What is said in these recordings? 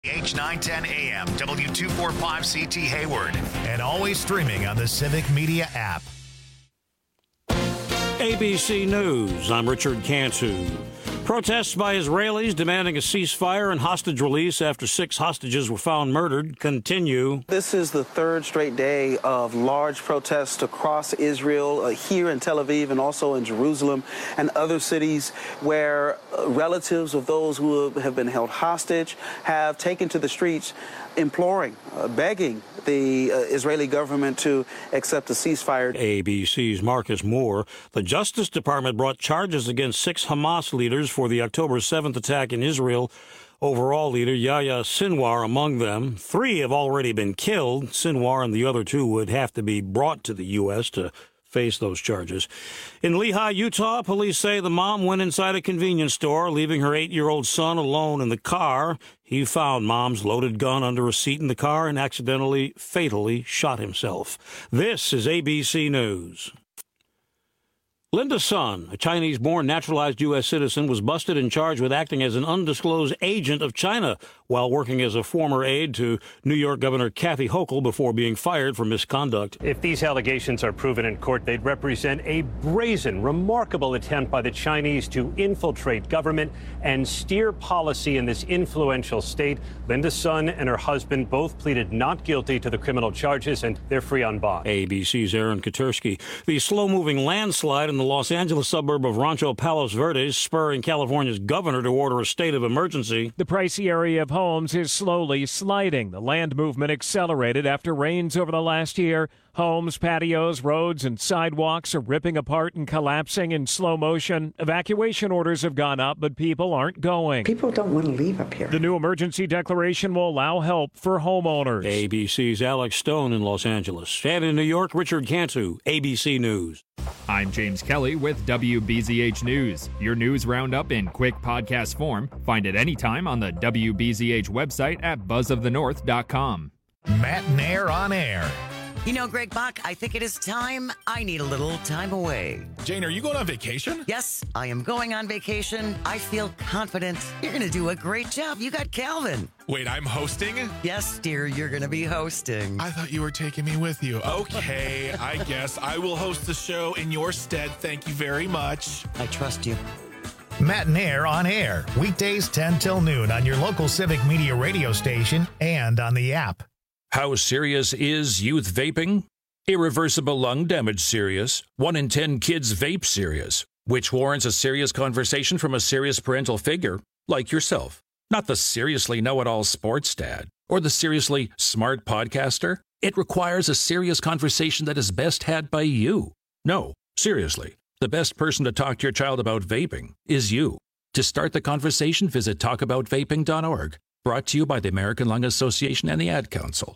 H910 AM, W245CT Hayward, and always streaming on the Civic Media app. ABC News, I'm Richard Cantu. Protests by Israelis demanding a ceasefire and hostage release after 6 hostages were found murdered continue. This is the third straight day of large protests across Israel, here in Tel Aviv and also in Jerusalem and other cities where relatives of those who have been held hostage have taken to the streets imploring, begging the Israeli government to accept a ceasefire. ABC's Marcus Moore. The Justice Department brought charges against 6 Hamas leaders for the October 7th attack in Israel. Overall leader Yahya Sinwar among them. 3 have already been killed. Sinwar and the other 2 would have to be brought to the U.S. to face those charges. In Lehi, Utah, police say the mom went inside a convenience store, leaving her 8-year-old son alone in the car. He found mom's loaded gun under a seat in the car and accidentally, fatally shot himself. This is ABC News. Linda Sun, a Chinese-born naturalized U.S. citizen, was busted and charged with acting as an undisclosed agent of China while working as a former aide to New York Governor Kathy Hochul before being fired for misconduct. If these allegations are proven in court, they'd represent a brazen, remarkable attempt by the Chinese to infiltrate government and steer policy in this influential state. Linda Sun and her husband both pleaded not guilty to the criminal charges, and they're free on bond. ABC's Aaron Katersky. The slow-moving landslide in the Los Angeles suburb of Rancho Palos Verdes, spurring California's governor to order a state of emergency. The pricey area of homes is slowly sliding. The land movement accelerated after rains over the last year. Homes, patios, roads, and sidewalks are ripping apart and collapsing in slow motion. Evacuation orders have gone up, but people aren't going. People don't want to leave up here. The new emergency declaration will allow help for homeowners. ABC's Alex Stone in Los Angeles. And in New York, Richard Cantu, ABC News. I'm James Kelly with WBZH News. Your news roundup in quick podcast form. Find it anytime on the WBZH website at buzzofthenorth.com. Matt and Air on Air. You know, Greg Bach, I think it is time. I need a little time away. Jane, are you going on vacation? Yes, I am going on vacation. I feel confident. You're going to do a great job. You got Calvin. Wait, I'm hosting? Yes, dear, you're going to be hosting. I thought you were taking me with you. Okay, I guess I will host the show in your stead. Thank you very much. I trust you. Matt and Air on Air. Weekdays 10 till noon on your local Civic Media radio station and on the app. How serious is youth vaping? Irreversible lung damage serious. 1 in 10 kids vape serious, which warrants a serious conversation from a serious parental figure like yourself. Not the seriously know-it-all sports dad or the seriously smart podcaster. It requires a serious conversation that is best had by you. No, seriously, the best person to talk to your child about vaping is you. To start the conversation, visit talkaboutvaping.org. Brought to you by the American Lung Association and the Ad Council.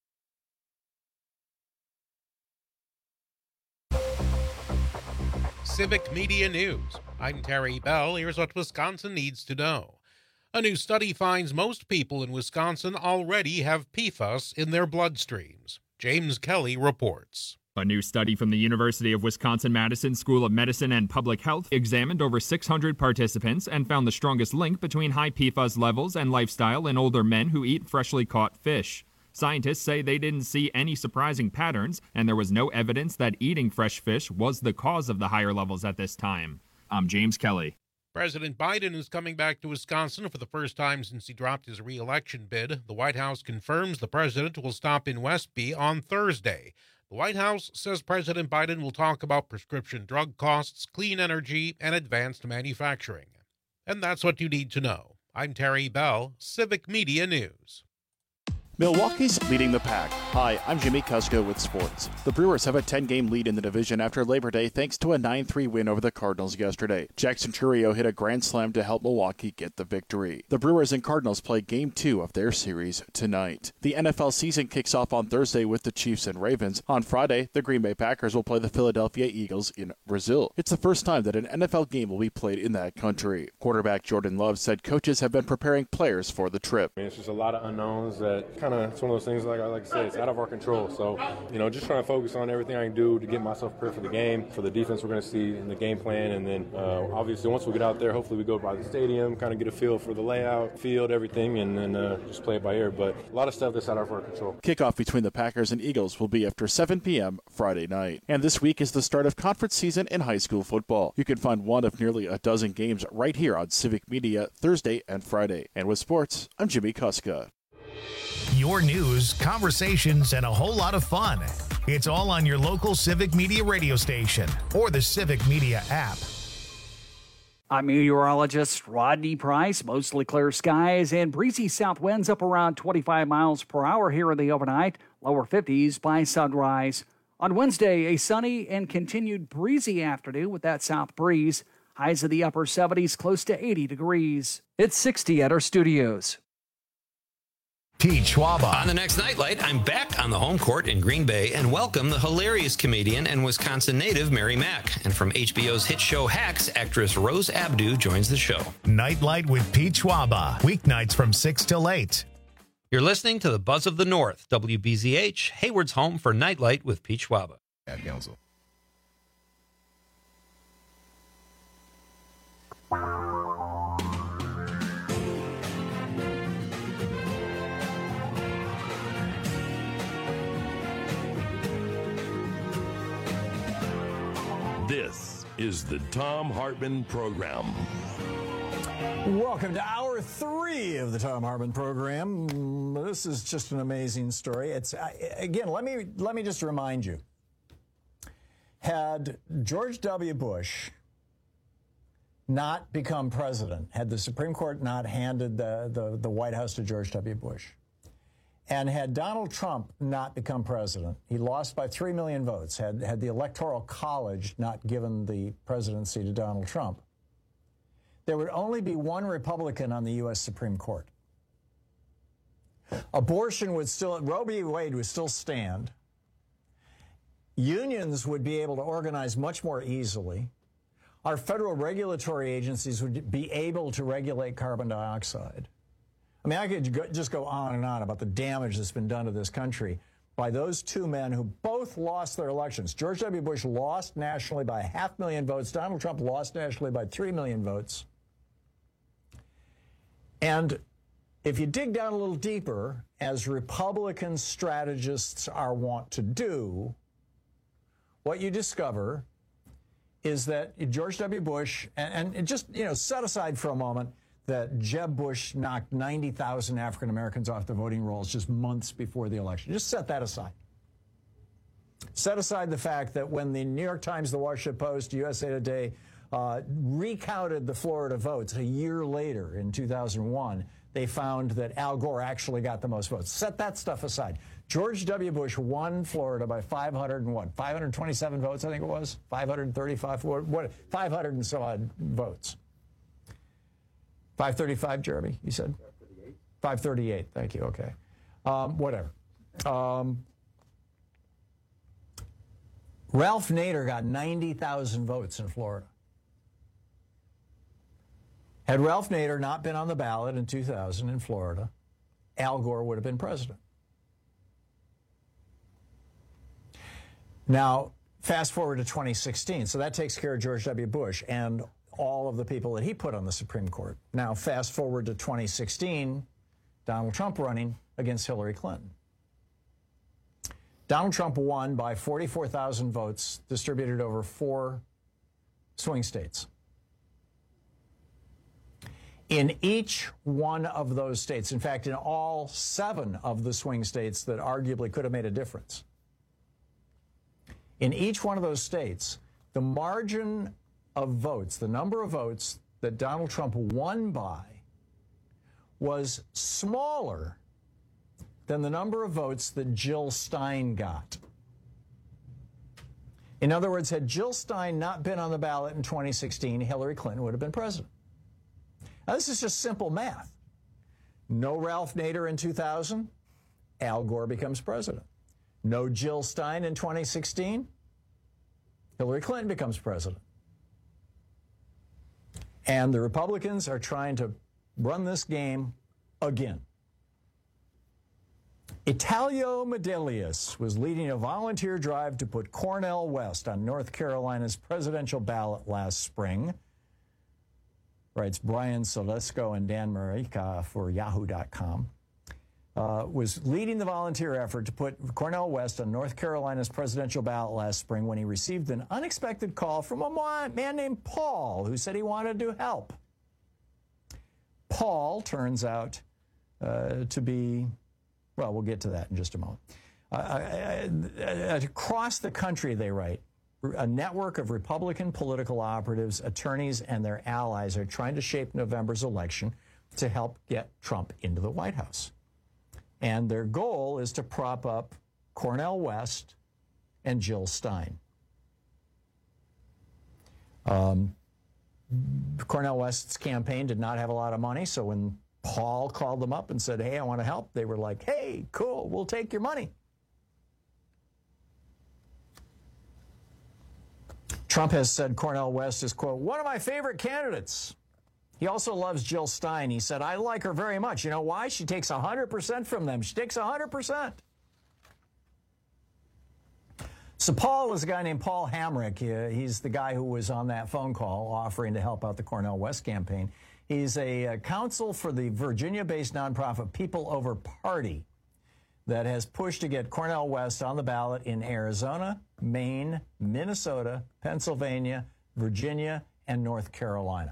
Civic Media News. I'm Terry Bell. Here's what Wisconsin needs to know. A new study finds most people in Wisconsin already have PFAS in their bloodstreams. James Kelly reports. A new study from the University of Wisconsin-Madison School of Medicine and Public Health examined over 600 participants and found the strongest link between high PFAS levels and lifestyle in older men who eat freshly caught fish. Scientists say they didn't see any surprising patterns, and there was no evidence that eating fresh fish was the cause of the higher levels at this time. I'm James Kelly. President Biden is coming back to Wisconsin for the first time since he dropped his re-election bid. The White House confirms the president will stop in Westby on Thursday. The White House says President Biden will talk about prescription drug costs, clean energy, and advanced manufacturing. And that's what you need to know. I'm Terry Bell, Civic Media News. Milwaukee's leading the pack. Hi, I'm Jimmy Kusko with sports. The Brewers have a 10-game lead in the division after Labor Day thanks to a 9-3 win over the Cardinals yesterday. Jackson Chourio hit a grand slam to help Milwaukee get the victory. The Brewers and Cardinals play Game 2 of their series tonight. The NFL season kicks off on Thursday with the Chiefs and Ravens. On Friday, the Green Bay Packers will play the Philadelphia Eagles in Brazil. It's the first time that an NFL game will be played in that country. Quarterback Jordan Love said coaches have been preparing players for the trip. It's just a lot of unknowns that it's one of those things, like I say, it's out of our control. So, just trying to focus on everything I can do to get myself prepared for the game, for the defense we're going to see in the game plan. And then, obviously, once we get out there, hopefully we go by the stadium, kind of get a feel for the layout, field, everything, and then just play it by ear. But a lot of stuff that's out of our control. Kickoff between the Packers and Eagles will be after 7 p.m. Friday night. And this week is the start of conference season in high school football. You can find one of nearly a dozen games right here on Civic Media Thursday and Friday. And with sports, I'm Jimmy Kuska. Your news, conversations, and a whole lot of fun. It's all on your local Civic Media radio station or the Civic Media app. I'm meteorologist Rodney Price. Mostly clear skies and breezy south winds up around 25 miles per hour here in the overnight. Lower 50s by sunrise. On Wednesday, a sunny and continued breezy afternoon with that south breeze. Highs in the upper 70s, close to 80 degrees. It's 60 at our studios. Pete Schwaba. On the next Nightlight, I'm back on the home court in Green Bay and welcome the hilarious comedian and Wisconsin native Mary Mack. And from HBO's hit show Hacks, actress Rose Abdoo joins the show. Nightlight with Pete Schwaba. Weeknights from 6 till 8. You're listening to the Buzz of the North, WBZH, Hayward's home for Nightlight with Pete Schwaba. Ad Council. This is the Thom Hartmann Program. Welcome to Hour 3 of the Thom Hartmann Program. This is just an amazing story. It's again, let me just remind you. Had George W. Bush not become president, had the Supreme Court not handed the White House to George W. Bush, and had Donald Trump not become president, he lost by 3 million votes, had the Electoral College not given the presidency to Donald Trump, there would only be one Republican on the U.S. Supreme Court. Abortion would still, Roe v. Wade would still stand. Unions would be able to organize much more easily. Our federal regulatory agencies would be able to regulate carbon dioxide. I mean, I could just go on and on about the damage that's been done to this country by those two men who both lost their elections. George W. Bush lost nationally by 500,000 votes. Donald Trump lost nationally by 3 million votes. And if you dig down a little deeper, as Republican strategists are wont to do, what you discover is that George W. Bush, and just, set aside for a moment that Jeb Bush knocked 90,000 African Americans off the voting rolls just months before the election. Just set that aside. Set aside the fact that when the New York Times, the Washington Post, USA Today recounted the Florida votes a year later in 2001, they found that Al Gore actually got the most votes. Set that stuff aside. George W. Bush won Florida by 527 votes, I think it was? 535, 500 and so odd votes. 535, Jeremy, you said? 538, thank you, okay. Whatever. Ralph Nader got 90,000 votes in Florida. Had Ralph Nader not been on the ballot in 2000 in Florida, Al Gore would have been president. Now, fast forward to 2016. So that takes care of George W. Bush and all of the people that he put on the Supreme Court. Now, fast forward to 2016, Donald Trump running against Hillary Clinton. Donald Trump won by 44,000 votes distributed over 4 swing states. In each one of those states, in fact, in all 7 of the swing states that arguably could have made a difference, in each one of those states, the margin of votes, the number of votes that Donald Trump won by, was smaller than the number of votes that Jill Stein got. In other words, had Jill Stein not been on the ballot in 2016, Hillary Clinton would have been president. Now, this is just simple math. No Ralph Nader in 2000, Al Gore becomes president. No Jill Stein in 2016, Hillary Clinton becomes president. And the Republicans are trying to run this game again. Italio Medelius was leading a volunteer drive to put Cornel West on North Carolina's presidential ballot last spring, writes Brian Solesko and Dan Marica for Yahoo.com. Was leading the volunteer effort to put Cornel West on North Carolina's presidential ballot last spring when he received an unexpected call from a man named Paul who said he wanted to help. Paul turns out to be, well, we'll get to that in just a moment. Across the country, they write, a network of Republican political operatives, attorneys, and their allies are trying to shape November's election to help get Trump into the White House. And their goal is to prop up Cornel West and Jill Stein. Cornel West's campaign did not have a lot of money, so when Paul called them up and said, hey, I want to help, they were like, hey, cool, we'll take your money. Trump has said Cornel West is, quote, one of my favorite candidates. He also loves Jill Stein. He said, I like her very much. You know why? She takes 100% from them. She takes 100%. So Paul was a guy named Paul Hamrick. He's the guy who was on that phone call offering to help out the Cornel West campaign. He's a counsel for the Virginia-based nonprofit People Over Party that has pushed to get Cornel West on the ballot in Arizona, Maine, Minnesota, Pennsylvania, Virginia, and North Carolina.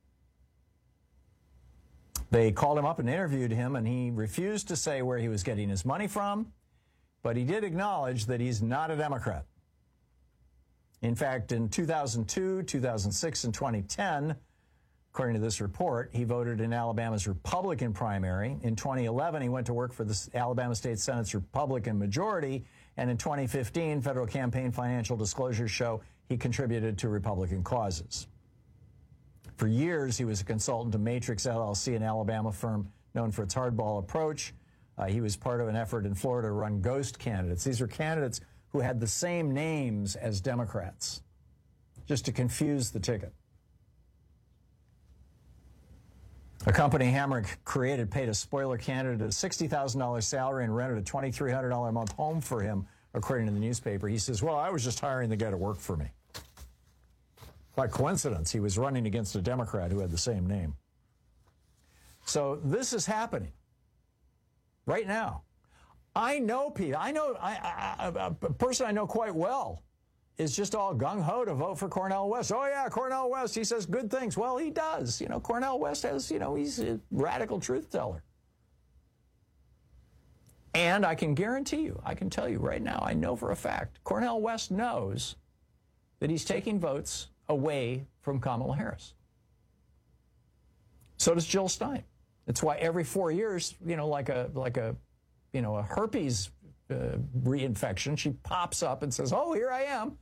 They called him up and interviewed him, and he refused to say where he was getting his money from, but he did acknowledge that he's not a Democrat. In fact, in 2002, 2006, and 2010, according to this report, he voted in Alabama's Republican primary. In 2011, he went to work for the Alabama State Senate's Republican majority, and in 2015, federal campaign financial disclosures show he contributed to Republican causes. For years, he was a consultant to Matrix LLC, an Alabama firm known for its hardball approach. He was part of an effort in Florida to run ghost candidates. These are candidates who had the same names as Democrats, just to confuse the ticket. A company Hamrick created paid a spoiler candidate a $60,000 salary and rented a $2,300 a month home for him, according to the newspaper. He says, well, I was just hiring the guy to work for me. By coincidence, he was running against a Democrat who had the same name. So this is happening right now. I know Pete. I know a person I know quite well is just all gung-ho to vote for Cornel West. Oh, yeah, Cornel West, he says good things. Well, he does. You know, Cornel West has, he's a radical truth teller. And I can guarantee you, I can tell you right now, I know for a fact, Cornel West knows that he's taking votes away from Kamala Harris. So does Jill Stein. That's why every 4 years, like a herpes reinfection, she pops up and says, oh, here I am.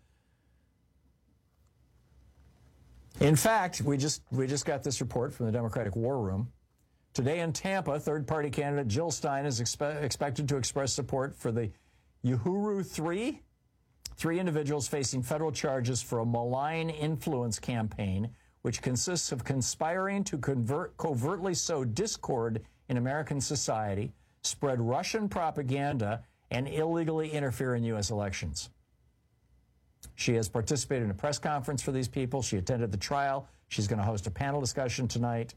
In fact, we just got this report from the Democratic War Room. Today in Tampa, third-party candidate Jill Stein is expected to express support for the Uhuru 3, three individuals facing federal charges for a malign influence campaign, which consists of conspiring to covertly sow discord in American society, spread Russian propaganda, and illegally interfere in U.S. elections. She has participated in a press conference for these people. She attended the trial. She's going to host a panel discussion tonight.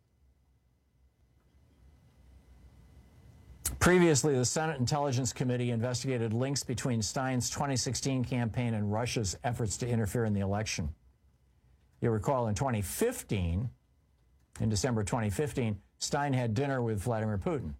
Previously, the Senate Intelligence Committee investigated links between Stein's 2016 campaign and Russia's efforts to interfere in the election. You'll recall in 2015, in December 2015, Stein had dinner with Vladimir Putin.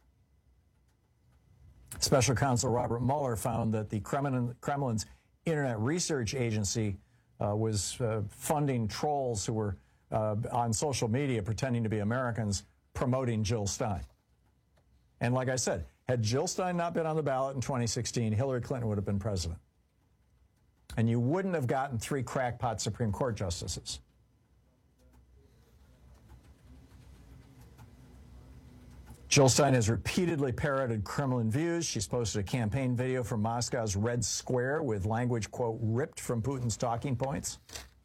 Special counsel Robert Mueller found that the Kremlin's Internet Research Agency was funding trolls who were on social media pretending to be Americans promoting Jill Stein. And like I said, had Jill Stein not been on the ballot in 2016, Hillary Clinton would have been president. And you wouldn't have gotten 3 crackpot Supreme Court justices. Jill Stein has repeatedly parroted Kremlin views. She's posted a campaign video from Moscow's Red Square with language, quote, ripped from Putin's talking points.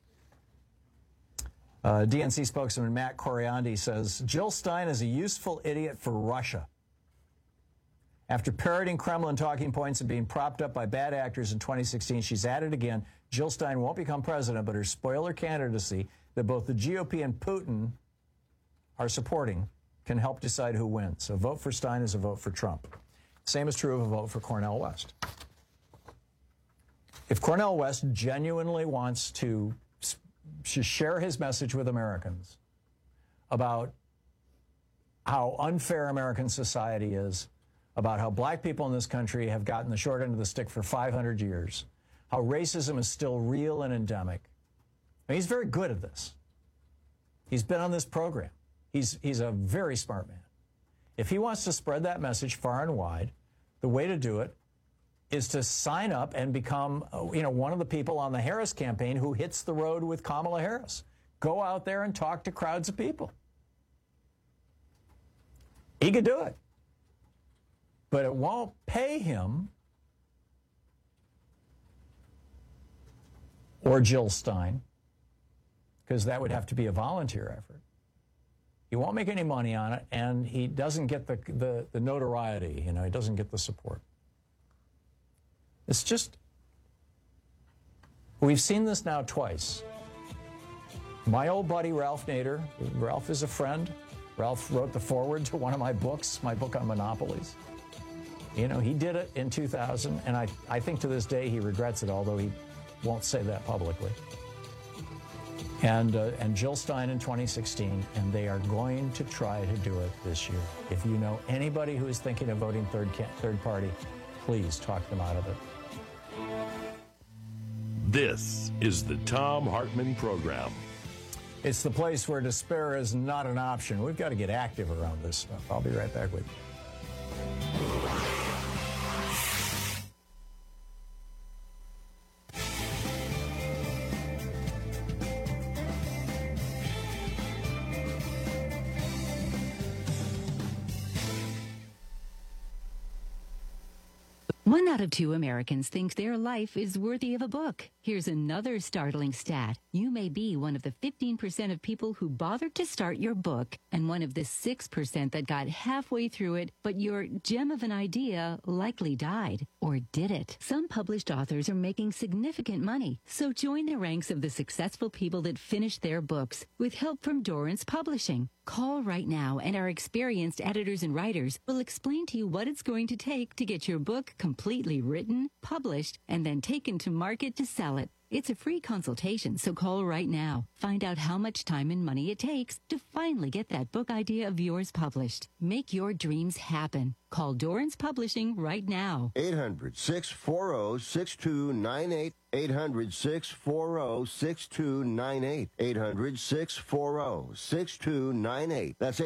DNC spokesman Matt Coriandi says, Jill Stein is a useful idiot for Russia. After parroting Kremlin talking points and being propped up by bad actors in 2016, she's at it again. Jill Stein won't become president, but her spoiler candidacy that both the GOP and Putin are supporting can help decide who wins. A vote for Stein is a vote for Trump. Same is true of a vote for Cornel West. If Cornel West genuinely wants to share his message with Americans about how unfair American society is, about how black people in this country have gotten the short end of the stick for 500 years, how racism is still real and endemic. And he's very good at this. He's been on this program. He's a very smart man. If he wants to spread that message far and wide, the way to do it is to sign up and become, one of the people on the Harris campaign who hits the road with Kamala Harris. Go out there and talk to crowds of people. He could do it. But it won't pay him or Jill Stein, because that would have to be a volunteer effort. He won't make any money on it, and he doesn't get the notoriety, he doesn't get the support. It's just, we've seen this now twice. My old buddy Ralph Nader, Ralph is a friend. Ralph wrote the foreword to one of my books, my book on monopolies. He did it in 2000, and I think to this day he regrets it, although he won't say that publicly. And Jill Stein in 2016, and they are going to try to do it this year. If you know anybody who is thinking of voting third party, please talk them out of it. This is the Thom Hartmann Program. It's the place where despair is not an option. We've got to get active around this stuff. I'll be right back with you. One out of 2 Americans think their life is worthy of a book. Here's another startling stat. You may be one of the 15% of people who bothered to start your book and one of the 6% that got halfway through it, but your gem of an idea likely died. Or did it? Some published authors are making significant money, so join the ranks of the successful people that finished their books with help from Dorrance Publishing. Call right now, and our experienced editors and writers will explain to you what it's going to take to get your book completely written, published, and then taken to market to sell it. It's a free consultation, so call right now. Find out how much time and money it takes to finally get that book idea of yours published. Make your dreams happen. Call Dorrance Publishing right now. 800-640-6298. 800-640-6298. 800-640-6298. That's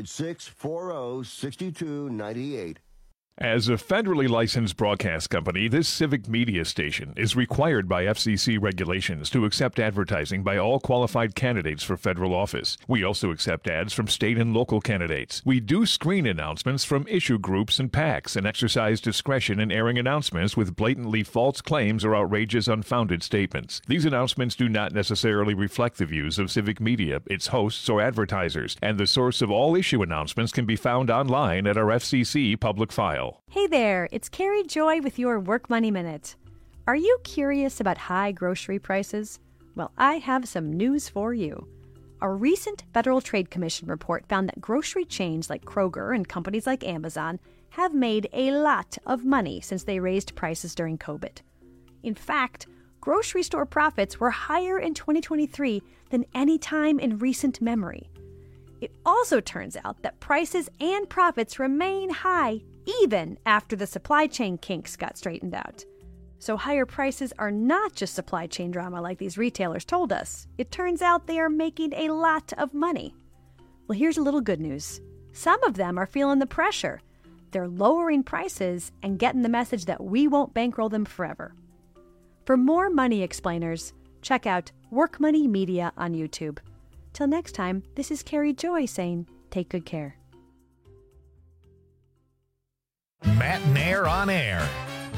800-640-6298. As a federally licensed broadcast company, this civic media station is required by FCC regulations to accept advertising by all qualified candidates for federal office. We also accept ads from state and local candidates. We do screen announcements from issue groups and PACs and exercise discretion in airing announcements with blatantly false claims or outrageous, unfounded statements. These announcements do not necessarily reflect the views of civic media, its hosts, or advertisers, and the source of all issue announcements can be found online at our FCC public file. Hey there, it's Carrie Joy with your Work Money Minute. Are you curious about high grocery prices? Well, I have some news for you. A recent Federal Trade Commission report found that grocery chains like Kroger and companies like Amazon have made a lot of money since they raised prices during COVID. In fact, grocery store profits were higher in 2023 than any time in recent memory. It also turns out that prices and profits remain high even after the supply chain kinks got straightened out. So higher prices are not just supply chain drama like these retailers told us. It turns out they are making a lot of money. Well, here's a little good news. Some of them are feeling the pressure. They're lowering prices and getting the message that we won't bankroll them forever. For more money explainers, check out Work Money Media on YouTube. Till next time, this is Carrie Joy saying, take good care. Matt Nair on air.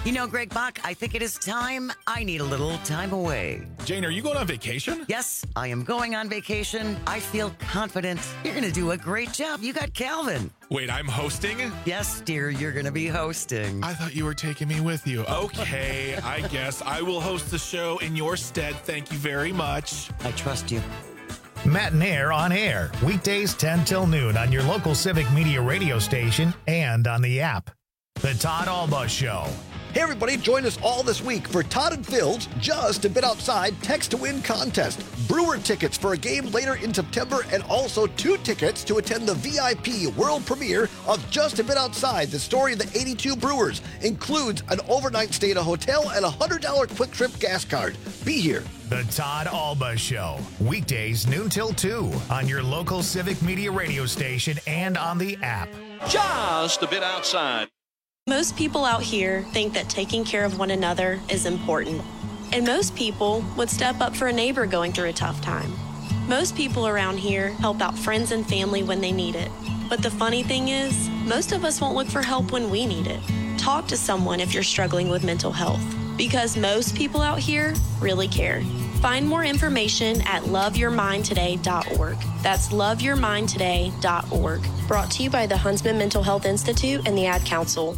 You know, Greg Bach, I think it is time. I need a little time away. Jane, are you going on vacation? Yes, I am going on vacation. I feel confident. You're going to do a great job. You got Calvin. Wait, I'm hosting? Yes, dear, you're going to be hosting. I thought you were taking me with you. Okay, I guess I will host the show in your stead. Thank you very much. I trust you. Matt and Air on air, weekdays 10 till noon on your local Civic Media radio station and on the app. The Todd Alba Show. Hey everybody, join us all this week for Todd and Phil's Just a Bit Outside Text to Win contest. Brewer tickets for a game later in September and also 2 tickets to attend the VIP world premiere of Just a Bit Outside, the story of the 82 Brewers. Includes an overnight stay at a hotel and a $100 quick trip gas card. Be here. The Todd Alba Show. Weekdays noon till 2 on your local Civic Media radio station and on the app. Just a Bit Outside. Most people out here think that taking care of one another is important. And most people would step up for a neighbor going through a tough time. Most people around here help out friends and family when they need it. But the funny thing is, most of us won't look for help when we need it. Talk to someone if you're struggling with mental health, because most people out here really care. Find more information at loveyourmindtoday.org. That's loveyourmindtoday.org. Brought to you by the Huntsman Mental Health Institute and the Ad Council.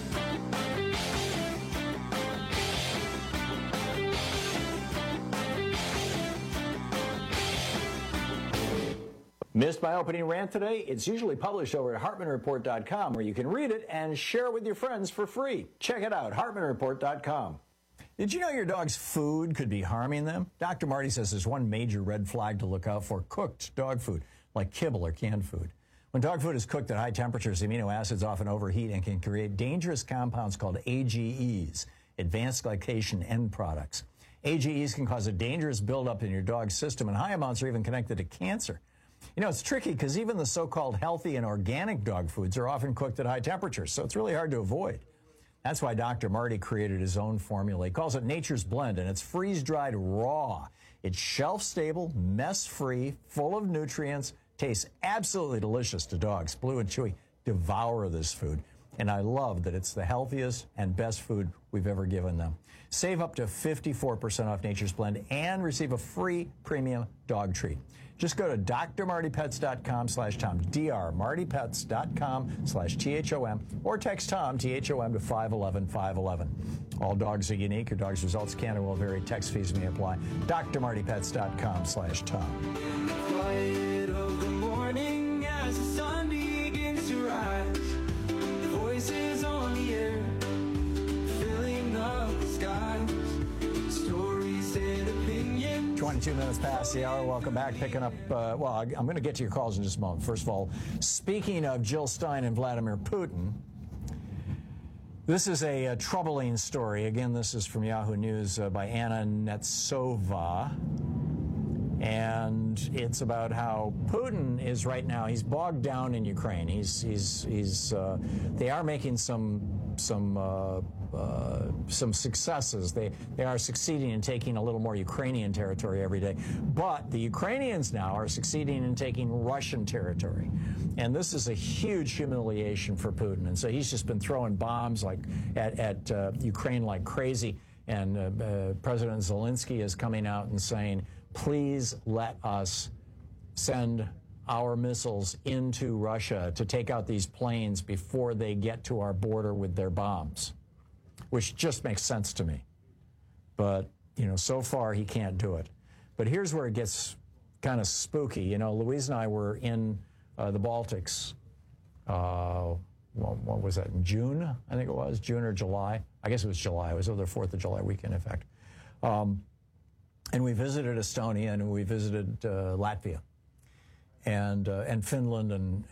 Missed my opening rant today? It's usually published over at HartmanReport.com, where you can read it and share it with your friends for free. Check it out, HartmanReport.com. Did you know your dog's food could be harming them? Dr. Marty says there's one major red flag to look out for: cooked dog food, like kibble or canned food. When dog food is cooked at high temperatures, amino acids often overheat and can create dangerous compounds called AGEs, advanced glycation end products. AGEs can cause a dangerous buildup in your dog's system, and high amounts are even connected to cancer. You know, it's tricky because even the so-called healthy and organic dog foods are often cooked at high temperatures, so it's really hard to avoid. That's why Dr. Marty created his own formula. He calls it Nature's Blend, and it's freeze-dried raw. It's shelf-stable, mess-free, full of nutrients, tastes absolutely delicious to dogs. Blue and Chewy devour this food, and I love that it's the healthiest and best food we've ever given them. Save up to 54% off Nature's Blend and receive a free premium dog treat. Just go to drmartypets.com/Tom, drmartypets.com/THOM, or text Tom, THOM, to 511-511. All dogs are unique. Your dog's results can and will vary. Text fees may apply. drmartypets.com/Tom. Quiet of the morning as the sun begins to rise. Voices on the air, filling up the skies. Stories and opinions. 22 minutes past the hour. Welcome back. Picking up, I'm going to get to your calls in just a moment. First of all, speaking of Jill Stein and Vladimir Putin, this is a troubling story. Again, this is from Yahoo News by Anna Netsova. And it's about how Putin is right now. He's bogged down in Ukraine. They are making some successes. They are succeeding in taking a little more Ukrainian territory every day. But the Ukrainians now are succeeding in taking Russian territory. And this is a huge humiliation for Putin. And so he's just been throwing bombs like at Ukraine like crazy. And President Zelensky is coming out and saying, please let us send our missiles into Russia to take out these planes before they get to our border with their bombs, which just makes sense to me. But, so far he can't do it. But here's where it gets kind of spooky. Louise and I were in the Baltics, what was that, in June, I think it was, June or July. I guess it was July. It was over the 4th of July weekend, in fact. And we visited Estonia and we visited Latvia and Finland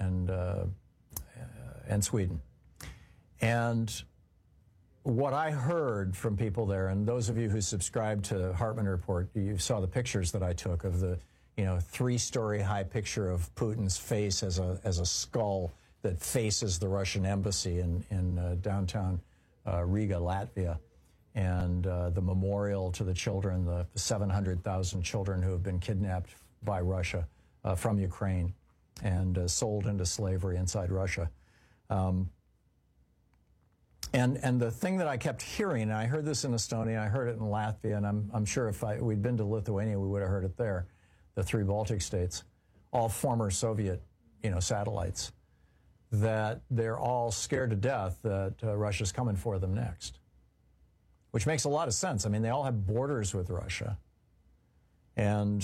and Sweden. And what I heard from people there, and those of you who subscribe to Hartman Report, you saw the pictures that I took of the 3-story high picture of Putin's face as a skull that faces the Russian embassy in downtown Riga, Latvia. And the memorial to the children, the 700,000 children who have been kidnapped by Russia from Ukraine and sold into slavery inside Russia. And the thing that I kept hearing, and I heard this in Estonia, I heard it in Latvia, and I'm sure if we'd been to Lithuania, we would have heard it there, the 3 Baltic states, all former Soviet, satellites, that they're all scared to death that Russia's coming for them next, which makes a lot of sense. I mean, they all have borders with Russia. And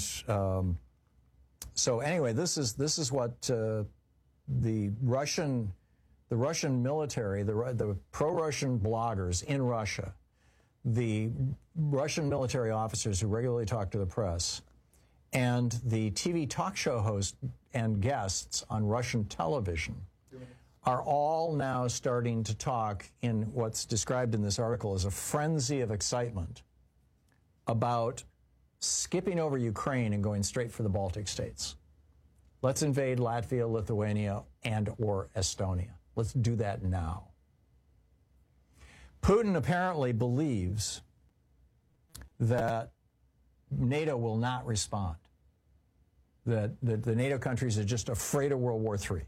so anyway, this is what the Russian military, the pro-Russian bloggers in Russia, the Russian military officers who regularly talk to the press, and the TV talk show hosts and guests on Russian television are all now starting to talk in what's described in this article as a frenzy of excitement about skipping over Ukraine and going straight for the Baltic states. Let's invade Latvia, Lithuania, and or Estonia. Let's do that now. Putin apparently believes that NATO will not respond, that the NATO countries are just afraid of World War III.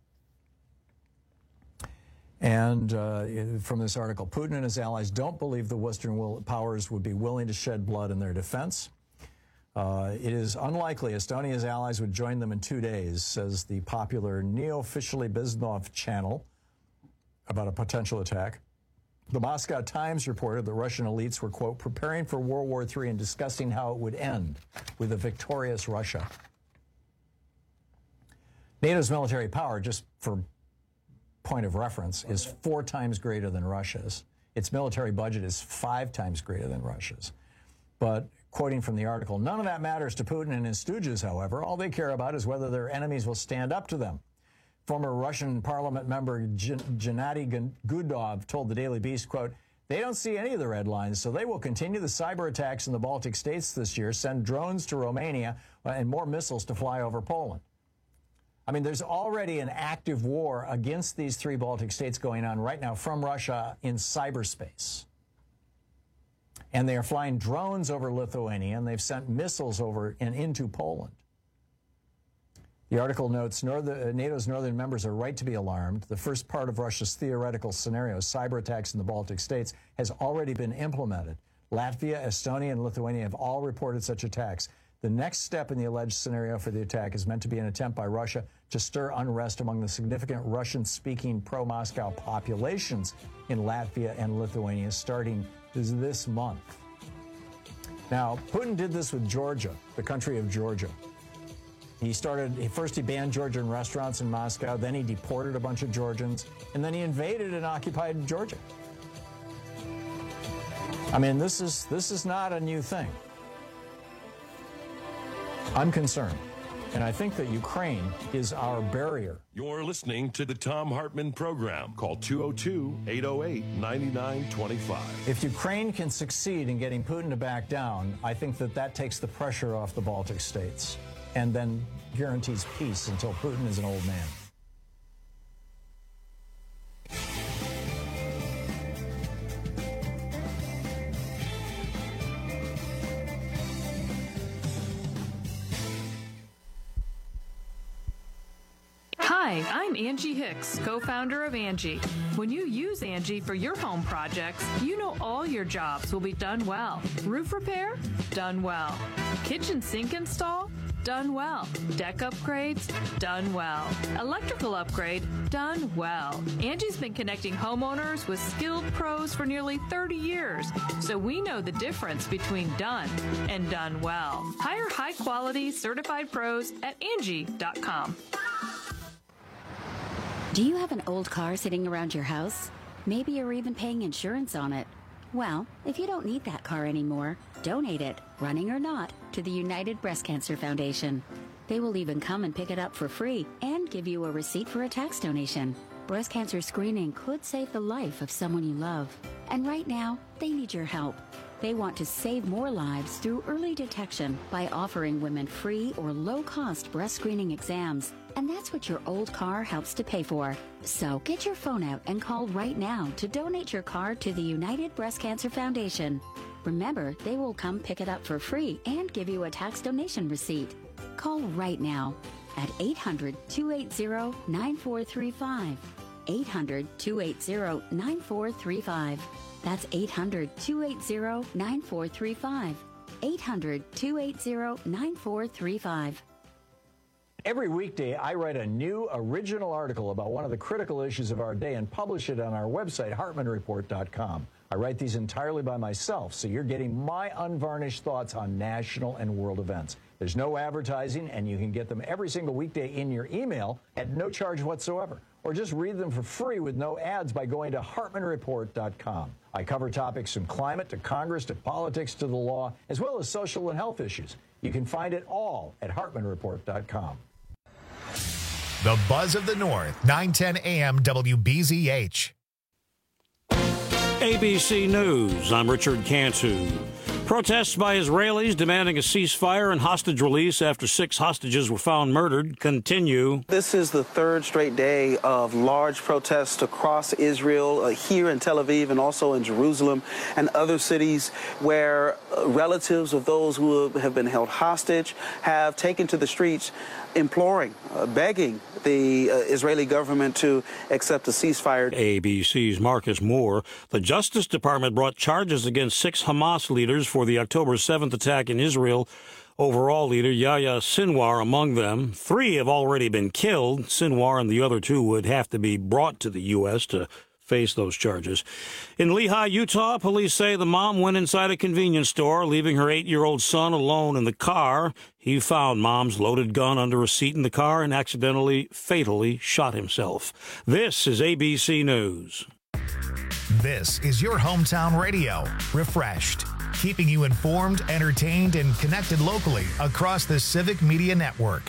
And from this article, Putin and his allies don't believe the Western powers would be willing to shed blood in their defense. It is unlikely Estonia's allies would join them in 2 days, says the popular neo-officially Biznov channel about a potential attack. The Moscow Times reported that Russian elites were, quote, preparing for World War III and discussing how it would end with a victorious Russia. NATO's military power, just for point of reference, is 4 times greater than Russia's. Its military budget is 5 times greater than Russia's. But quoting from the article, none of that matters to Putin and his stooges, however. All they care about is whether their enemies will stand up to them. Former Russian parliament member Gennady Gudov told the Daily Beast, quote, they don't see any of the red lines, so they will continue the cyber attacks in the Baltic states this year, send drones to Romania, and more missiles to fly over Poland. I mean, there's already an active war against these 3 Baltic states going on right now from Russia in cyberspace. And they are flying drones over Lithuania, and they've sent missiles over and into Poland. The article notes NATO's northern members are right to be alarmed. The first part of Russia's theoretical scenario, cyber attacks in the Baltic states, has already been implemented. Latvia, Estonia, and Lithuania have all reported such attacks. The next step in the alleged scenario for the attack is meant to be an attempt by Russia to stir unrest among the significant Russian-speaking pro-Moscow populations in Latvia and Lithuania starting this month. Now, Putin did this with Georgia, the country of Georgia. First he banned Georgian restaurants in Moscow, then he deported a bunch of Georgians, and then he invaded and occupied Georgia. I mean, this is not a new thing. I'm concerned, and I think that Ukraine is our barrier. You're listening to the Thom Hartmann Program. Call 202-808-9925. If Ukraine can succeed in getting Putin to back down, I think that takes the pressure off the Baltic states and then guarantees peace until Putin is an old man. Hi, I'm Angie Hicks, co-founder of Angie. When you use Angie for your home projects, you know all your jobs will be done well. Roof repair? Done well. Kitchen sink install? Done well. Deck upgrades? Done well. Electrical upgrade? Done well. Angie's been connecting homeowners with skilled pros for nearly 30 years, so we know the difference between done and done well. Hire high-quality, certified pros at Angie.com. Do you have an old car sitting around your house? Maybe you're even paying insurance on it. Well, if you don't need that car anymore, donate it, running or not, to the United Breast Cancer Foundation. They will even come and pick it up for free and give you a receipt for a tax donation. Breast cancer screening could save the life of someone you love. And right now, they need your help. They want to save more lives through early detection by offering women free or low-cost breast screening exams. And that's what your old car helps to pay for. So get your phone out and call right now to donate your car to the United Breast Cancer Foundation. Remember, they will come pick it up for free and give you a tax donation receipt. Call right now at 800-280-9435. 800-280-9435. That's 800-280-9435. 800-280-9435. Every weekday, I write a new original article about one of the critical issues of our day and publish it on our website, HartmanReport.com. I write these entirely by myself, so you're getting my unvarnished thoughts on national and world events. There's no advertising, and you can get them every single weekday in your email at no charge whatsoever. Or just read them for free with no ads by going to HartmanReport.com. I cover topics from climate to Congress to politics to the law, as well as social and health issues. You can find it all at HartmanReport.com. The Buzz of the North, 910 AM WBZH. ABC News, I'm Richard Cantu. Protests by Israelis demanding a ceasefire and hostage release after 6 hostages were found murdered continue. This is the third straight day of large protests across Israel, here in Tel Aviv and also in Jerusalem and other cities where relatives of those who have been held hostage have taken to the streets imploring, begging the Israeli government to accept a ceasefire. ABC's Marcus Moore. The Justice Department brought charges against 6 Hamas leaders for the October 7th attack in Israel. Overall leader Yahya Sinwar among them. 3 have already been killed. Sinwar and the other 2 would have to be brought to the U.S. to face those charges. In Lehi, Utah, police say the mom went inside a convenience store, leaving her 8-year-old son alone in the car. He found mom's loaded gun under a seat in the car and accidentally, fatally shot himself. This is ABC News. This is your hometown radio, refreshed, keeping you informed, entertained, and connected locally across the Civic Media Network.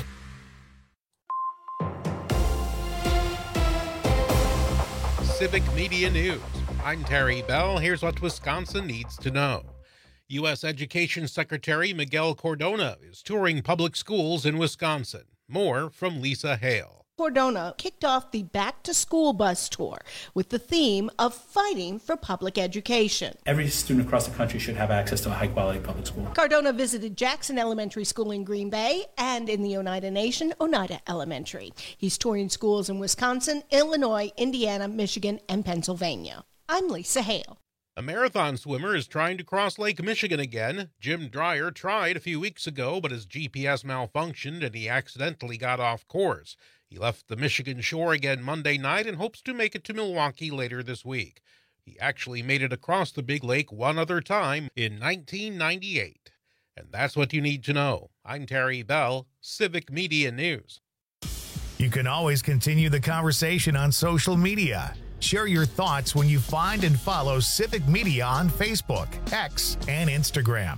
Civic Media News. I'm Terry Bell. Here's what Wisconsin needs to know. U.S. Education Secretary Miguel Cardona is touring public schools in Wisconsin. More from Lisa Hale. Cardona kicked off the Back to School bus tour with the theme of fighting for public education. Every student across the country should have access to a high-quality public school. Cardona visited Jackson Elementary School in Green Bay and in the Oneida Nation, Oneida Elementary. He's touring schools in Wisconsin, Illinois, Indiana, Michigan, and Pennsylvania. I'm Lisa Hale. A marathon swimmer is trying to cross Lake Michigan again. Jim Dreyer tried a few weeks ago, but his GPS malfunctioned and he accidentally got off course. He left the Michigan shore again Monday night and hopes to make it to Milwaukee later this week. He actually made it across the big lake one other time in 1998. And that's what you need to know. I'm Terry Bell, Civic Media News. You can always continue the conversation on social media. Share your thoughts when you find and follow Civic Media on Facebook, X, and Instagram.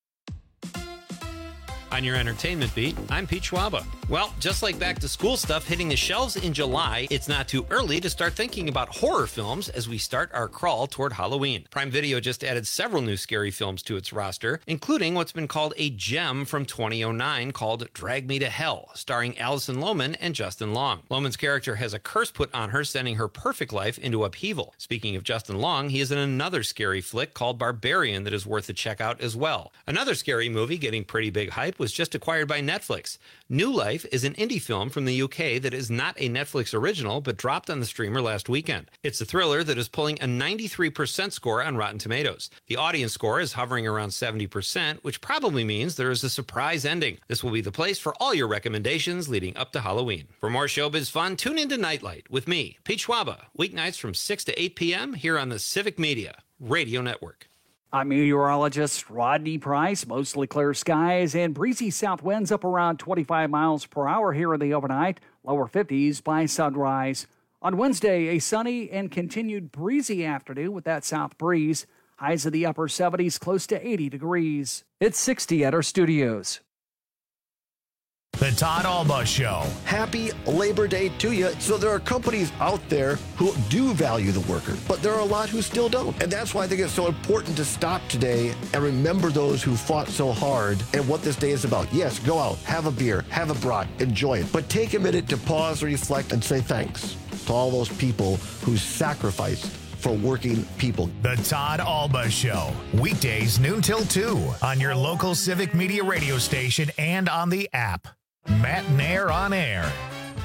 On your entertainment beat, I'm Pete Schwaba. Well, just like back to school stuff hitting the shelves in July, it's not too early to start thinking about horror films as we start our crawl toward Halloween. Prime Video just added several new scary films to its roster, including what's been called a gem from 2009 called Drag Me to Hell, starring Alison Lohman and Justin Long. Lohman's character has a curse put on her, sending her perfect life into upheaval. Speaking of Justin Long, he is in another scary flick called Barbarian that is worth a check out as well. Another scary movie getting pretty big hype was just acquired by Netflix. New Life is an indie film from the UK that is not a Netflix original but dropped on the streamer last weekend. It's a thriller that is pulling a 93% score on Rotten Tomatoes. The audience score is hovering around 70%, which probably means there is a surprise ending. This will be the place for all your recommendations leading up to Halloween. For more showbiz fun, tune into Nightlight with me, Pete Schwaba, weeknights from 6 to 8 p.m. here on the Civic Media Radio Network. I'm meteorologist Rodney Price. Mostly clear skies and breezy south winds up around 25 miles per hour here in the overnight. Lower 50s by sunrise. On Wednesday, a sunny and continued breezy afternoon with that south breeze. Highs in the upper 70s, close to 80 degrees. It's 60 at our studios. The Todd Alba Show. Happy Labor Day to you. So there are companies out there who do value the worker, but there are a lot who still don't. And that's why I think it's so important to stop today and remember those who fought so hard and what this day is about. Yes, go out, have a beer, have a brat, enjoy it. But take a minute to pause, reflect, and say thanks to all those people who sacrificed for working people. The Todd Alba Show. Weekdays noon till 2 on your local Civic Media radio station and on the app. Matt Nair on air.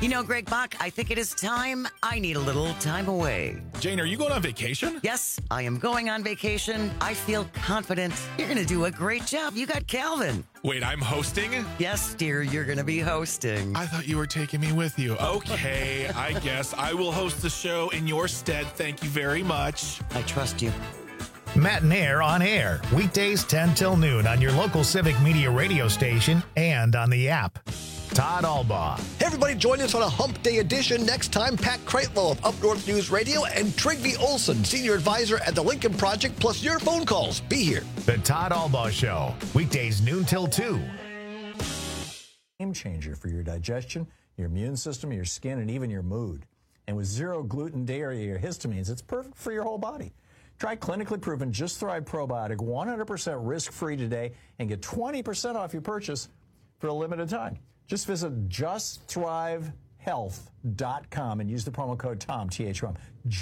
You know, Greg Bach, I think it is time. I need a little time away. Jane, are you going on vacation? Yes, I am going on vacation. I feel confident. You're going to do a great job. You got Calvin. Wait, I'm hosting? Yes, dear, you're going to be hosting. I thought you were taking me with you. Okay, I guess I will host the show in your stead. Thank you very much. I trust you. Matt and Air on air, weekdays 10 till noon on your local Civic Media radio station and on the app. Todd Albaugh. Hey, everybody, join us on a Hump Day edition next time. Pat Kreitlow of Up North News Radio and Trygve Olson, Senior Advisor at the Lincoln Project, plus your phone calls. Be here. The Todd Albaugh Show, weekdays noon till 2. Game changer for your digestion, your immune system, your skin, and even your mood. And with zero gluten, dairy, or histamines, it's perfect for your whole body. Try clinically proven Just Thrive Probiotic 100% risk-free today and get 20% off your purchase for a limited time. Just visit JustThriveHealth.com and use the promo code TOM, T-H-O-M,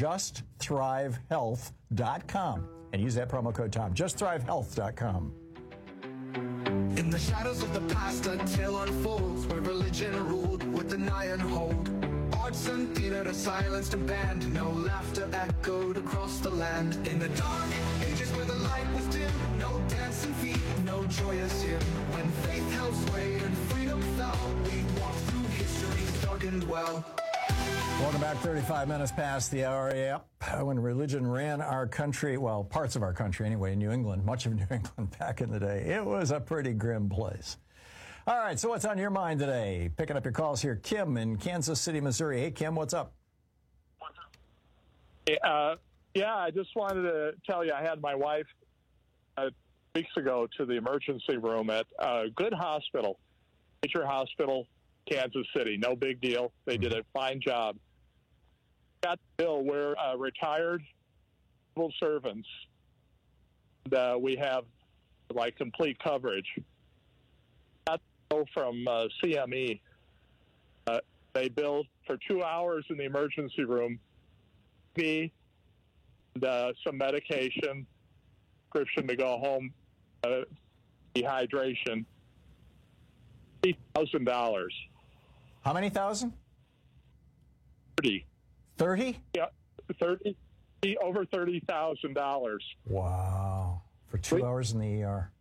JustThriveHealth.com, and use that promo code TOM, JustThriveHealth.com. In the shadows of the past, a tale unfolds where religion ruled with an iron hold. Arts and theater to silence the band, no laughter echoed across the land. In the dark ages where the light was dim, no dancing feet, no joyous hymn. When faith held sway and freedom fell, we walked through history's darkened well. Welcome back, 35 minutes past the hour. Yep. When religion ran our country, well, parts of our country anyway, New England, much of New England back in the day, it was a pretty grim place. All right, so what's on your mind today? Picking up your calls here. Kim in Kansas City, Missouri. Hey, Kim, what's up? Yeah, I just wanted to tell you I had my wife weeks ago to the emergency room at a good hospital, major hospital, Kansas City. No big deal. They did a fine job. Got the bill. We're retired civil servants. And, we have, like, complete coverage. Got the bill from CME. They billed for 2 hours in the emergency room, me, and some medication, prescription to go home, dehydration, $30,000. How many thousand? 30. 30? Yeah, 30. Over $30,000. Wow. For 2 hours in the ER.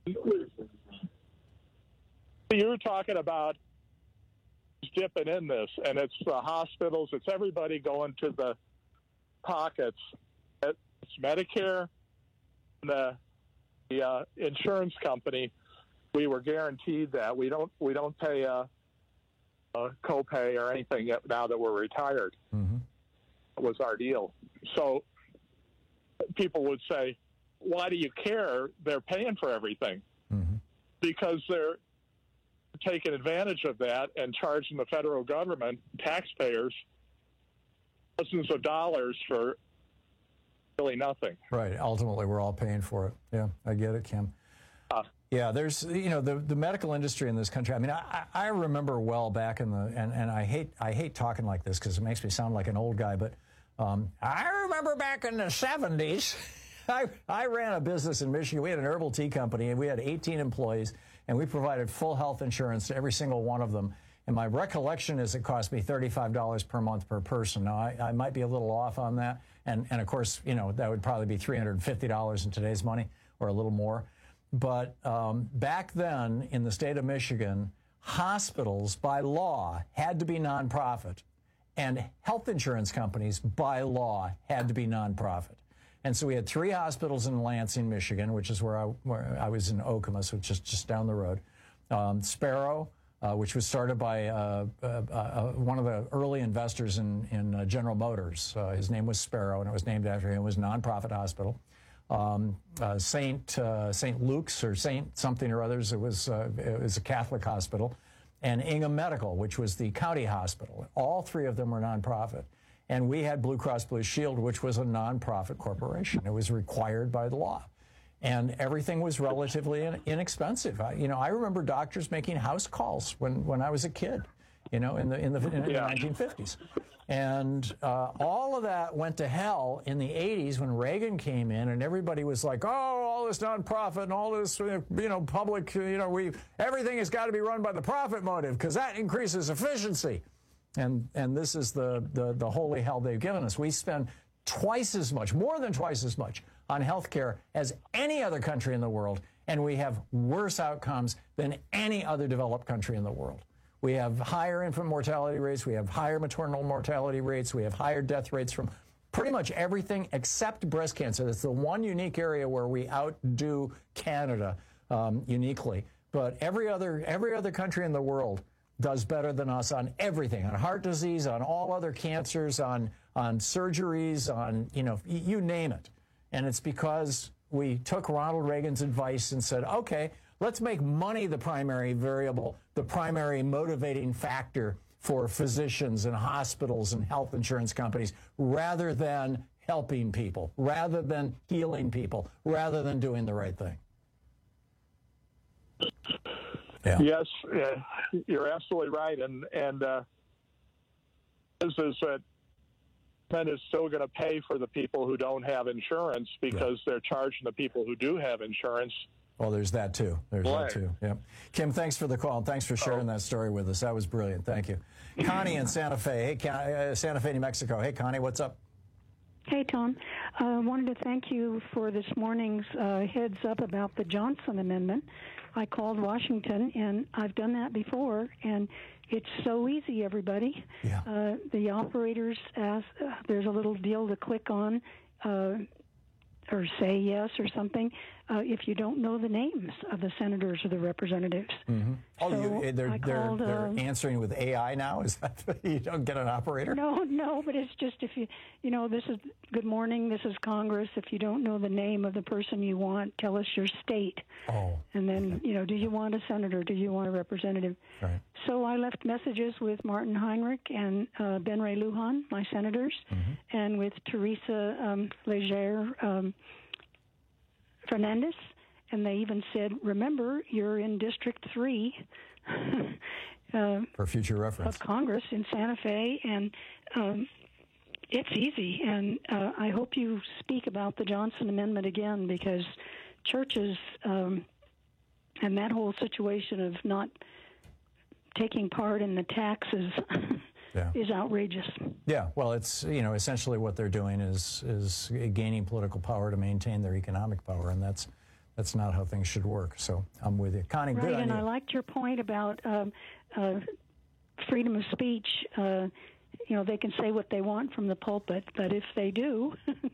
You were talking about dipping in this, and it's the hospitals, it's everybody going to the pockets. It's Medicare, the insurance company. We were guaranteed that we don't pay a copay or anything yet now that we're retired. Mm-hmm. That was our deal. So people would say, "Why do you care? They're paying for everything." Mm-hmm. Because they're taking advantage of that and charging the federal government, taxpayers, thousands of dollars for really nothing. Right. Ultimately, we're all paying for it. Yeah, I get it, Kim. Yeah, there's, the medical industry in this country. I mean, I remember well back in the, and I hate talking like this because it makes me sound like an old guy, but I remember back in the 70s, I ran a business in Michigan. We had an herbal tea company, and we had 18 employees, and we provided full health insurance to every single one of them. And my recollection is it cost me $35 per month per person. Now, I might be a little off on that. And of course, that would probably be $350 in today's money or a little more. But back then in the state of Michigan, hospitals by law had to be nonprofit, and health insurance companies by law had to be nonprofit. And so we had 3 hospitals in Lansing, Michigan, which is where I was in Okemos, which is just down the road. Sparrow, which was started by one of the early investors in General Motors. His name was Sparrow, and it was named after him. It was a nonprofit hospital. St. Luke's or St. something or others, it was a Catholic hospital. And Ingham Medical, which was the county hospital. All 3 of them were nonprofit. And we had Blue Cross Blue Shield, which was a nonprofit corporation. It was required by the law. And everything was relatively inexpensive. I remember doctors making house calls when I was a kid, in the 1950s. And all of that went to hell in the 80s when Reagan came in, and everybody was like, "Oh, all this nonprofit and all this, public, everything has got to be run by the profit motive because that increases efficiency." And this is the holy hell they've given us. We spend twice as much, more than twice as much, on health care as any other country in the world, and we have worse outcomes than any other developed country in the world. We have higher infant mortality rates, we have higher maternal mortality rates, we have higher death rates from pretty much everything except breast cancer. That's the one unique area where we outdo Canada uniquely. But every other country in the world does better than us on everything, on heart disease, on all other cancers, on surgeries, on, you name it. And it's because we took Ronald Reagan's advice and said, okay, let's make money the primary variable, the primary motivating factor for physicians and hospitals and health insurance companies, rather than helping people, rather than healing people, rather than doing the right thing. Yeah. Yes, you're absolutely right. And this is that government is still going to pay for the people who don't have insurance because they're charging the people who do have insurance. Well, there's that too. Yep. Kim, thanks for the call. Thanks for sharing that story with us. That was brilliant. Thank you. Connie in Santa Fe. Hey, Santa Fe, New Mexico. Hey, Connie, what's up? Hey, Tom. I wanted to thank you for this morning's heads up about the Johnson Amendment. I called Washington, and I've done that before, and it's so easy, everybody. Yeah. The operators ask, there's a little deal to click on or say yes or something if you don't know the names of the senators or the representatives. Mm-hmm. Oh, so they're answering with AI now? Is that you don't get an operator? No, but it's just if this is good morning, this is Congress. If you don't know the name of the person you want, tell us your state. Oh. And then, do you want a senator? Do you want a representative? Right. So I left messages with Martin Heinrich and Ben Ray Lujan, my senators, and with Teresa Leger Fernandez, and they even said, remember, you're in District 3 for future reference of Congress in Santa Fe, and it's easy. And I hope you speak about the Johnson Amendment again, because churches and that whole situation of not taking part in the taxes is outrageous. Yeah, well, it's essentially what they're doing is gaining political power to maintain their economic power, and that's not how things should work. So I'm with you, Connie. Right, good on and you. I liked your point about freedom of speech. They can say what they want from the pulpit, but if they do,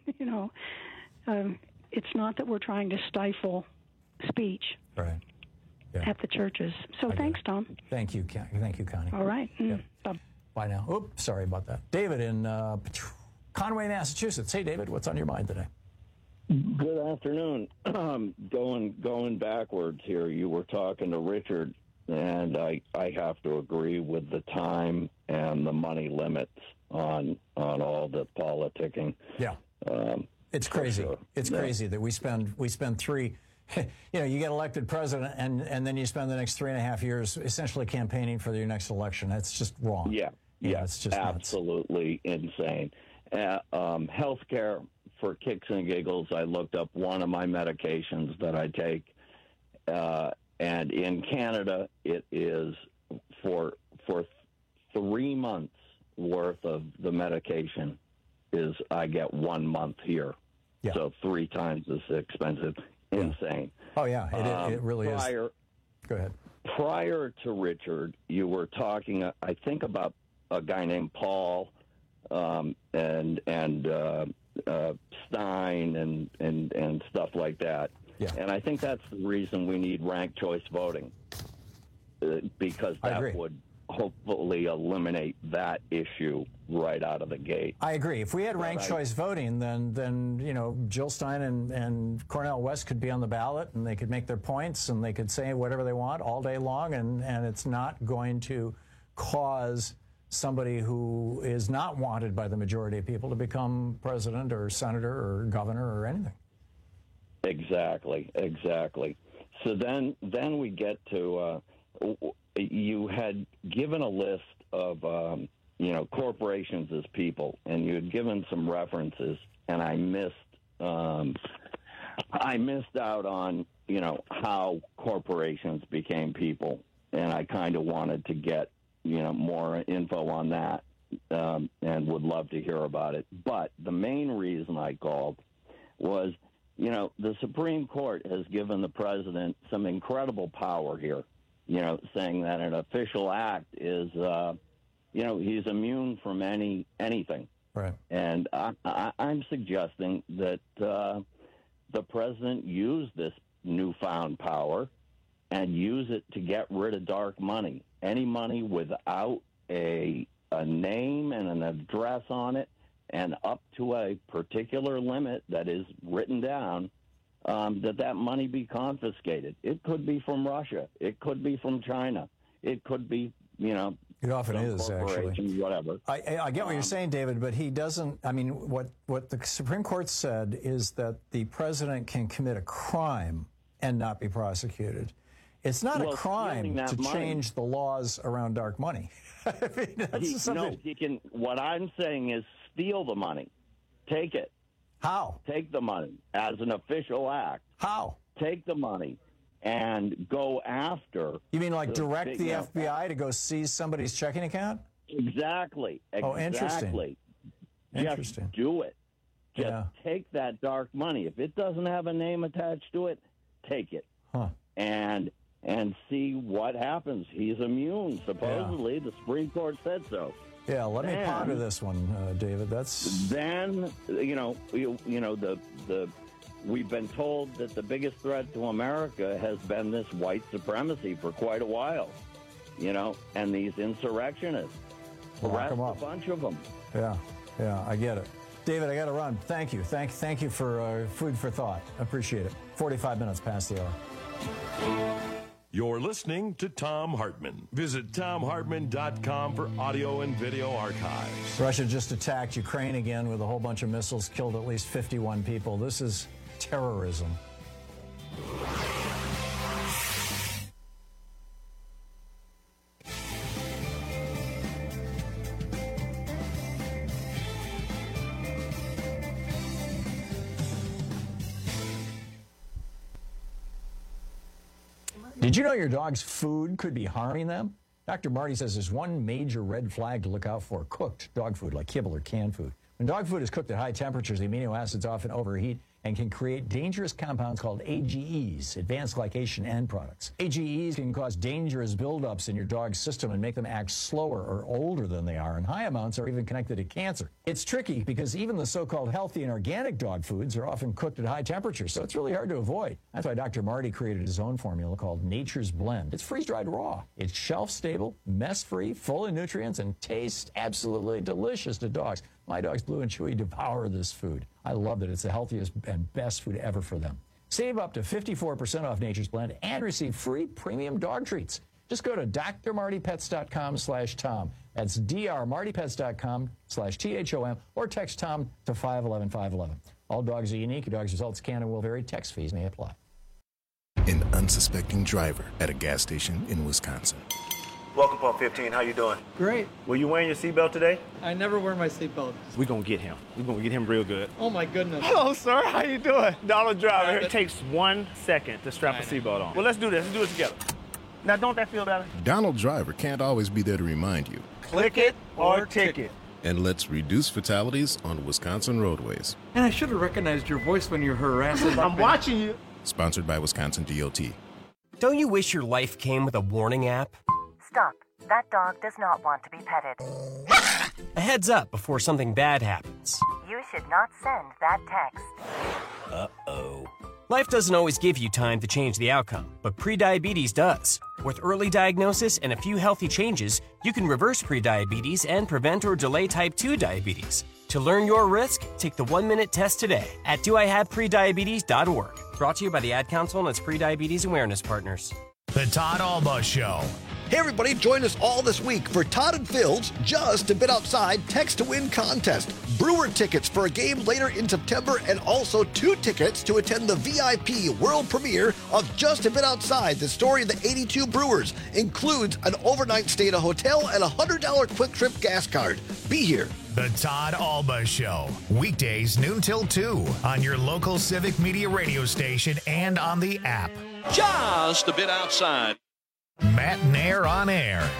it's not that we're trying to stifle speech. Right. At the churches. So thanks, Tom. Thank you, Connie. All right. Bye now. Oops, sorry about that. David in Conway, Massachusetts. Hey, David, what's on your mind today? Good afternoon. Going backwards here, you were talking to Richard, and I have to agree with the time and the money limits on all the politicking. Yeah, it's crazy. Sure. It's crazy that we spend three. You get elected president, and then you spend the next 3.5 years essentially campaigning for your next election. That's just wrong. Yeah, it's just absolutely insane. Healthcare, for kicks and giggles, I looked up one of my medications that I take, and in Canada, it is for 3 months worth of the medication is I get 1 month here, so 3 times as expensive. Insane. Oh, yeah, it really is. Go ahead. Prior to Richard, you were talking, I think, about a guy named Paul and Stein and stuff like that. Yeah. And I think that's the reason we need ranked choice voting, because that would hopefully eliminate that issue right out of the gate. I agree. If we had ranked choice voting, then Jill Stein and Cornel West could be on the ballot, and they could make their points, and they could say whatever they want all day long, and it's not going to cause somebody who is not wanted by the majority of people to become president or senator or governor or anything. Exactly. So then we get to you had given a list of corporations as people, and you had given some references, and I missed out on how corporations became people, and I kind of wanted to get more info on that, and would love to hear about it. But the main reason I called was, the Supreme Court has given the president some incredible power here, saying that an official act is, he's immune from anything. Right. And I'm suggesting that the president use this newfound power and use it to get rid of dark money. Any money without a name and an address on it, and up to a particular limit that is written down, that money be confiscated. It could be from Russia. It could be from China. It could be, it often is, actually. Whatever. I get what you're saying, David, but he doesn't. I mean, what the Supreme Court said is that the president can commit a crime and not be prosecuted. It's not a crime to change the laws around dark money. I mean, he can. What I'm saying is steal the money. Take it. How? Take the money as an official act. How? Take the money and go after. You mean like direct the FBI to go seize somebody's checking account? Exactly. Oh, interesting. Just do it. Just take that dark money. If it doesn't have a name attached to it, take it. Huh. And see what happens. He's immune, supposedly. The Supreme Court said so. Yeah, let me ponder this one, David. Then we've been told that the biggest threat to America has been this white supremacy for quite a while, and these insurrectionists. Lock 'em up. A bunch of them. Yeah, I get it. David, I got to run. Thank you. Thank you for food for thought. I appreciate it. 45 minutes past the hour. You're listening to Thom Hartmann. Visit ThomHartmann.com for audio and video archives. Russia just attacked Ukraine again with a whole bunch of missiles, killed at least 51 people. This is terrorism. Did you know your dog's food could be harming them? Dr. Marty says there's one major red flag to look out for: cooked dog food, like kibble or canned food. When dog food is cooked at high temperatures, the amino acids often overheat and can create dangerous compounds called AGEs, advanced glycation end products. AGEs can cause dangerous buildups in your dog's system and make them act slower or older than they are, and high amounts are even connected to cancer. It's tricky because even the so-called healthy and organic dog foods are often cooked at high temperatures, so it's really hard to avoid. That's why Dr. Marty created his own formula called Nature's Blend. It's freeze-dried raw. It's shelf-stable, mess-free, full of nutrients, and tastes absolutely delicious to dogs. My dogs, Blue and Chewy, devour this food. I love that it's the healthiest and best food ever for them. Save up to 54% off Nature's Blend and receive free premium dog treats. Just go to drmartypets.com/Tom. That's drmartypets.com/THOM, or text Tom to 511-511. All dogs are unique. Your dog's results can and will vary. Text fees may apply. An unsuspecting driver at a gas station in Wisconsin. Welcome, Pump 15. How you doing? Great. Were you wearing your seatbelt today? I never wear my seatbelt. We're going to get him. We're going to get him real good. Oh, my goodness. Hello, sir. How you doing? Donald Driver. It takes 1 second to strap a seatbelt on. Well, let's do this. Let's do it together. Now, don't that feel better? Donald Driver can't always be there to remind you. Click it or ticket. And let's reduce fatalities on Wisconsin roadways. And I should have recognized your voice when you're harassing. I'm watching you. Sponsored by Wisconsin DOT. Don't you wish your life came with a warning app? Stop. That dog does not want to be petted. A heads up before something bad happens. You should not send that text. Uh-oh. Life doesn't always give you time to change the outcome, but prediabetes does. With early diagnosis and a few healthy changes, you can reverse prediabetes and prevent or delay type 2 diabetes. To learn your risk, take the 1-minute test today at doihaveprediabetes.org. Brought to you by the Ad Council and its prediabetes awareness partners. The Todd Alba Show. Hey everybody, join us all this week for Todd and Phil's Just a Bit Outside Text to Win contest. Brewer tickets for a game later in September, and also 2 tickets to attend the VIP world premiere of Just a Bit Outside, the story of the 82 Brewers. Includes an overnight stay at a hotel and a $100 quick trip gas card. Be here. The Todd Alba Show. Weekdays noon till 2 on your local Civic Media radio station and on the app. Just a Bit Outside. Matt Nair on air.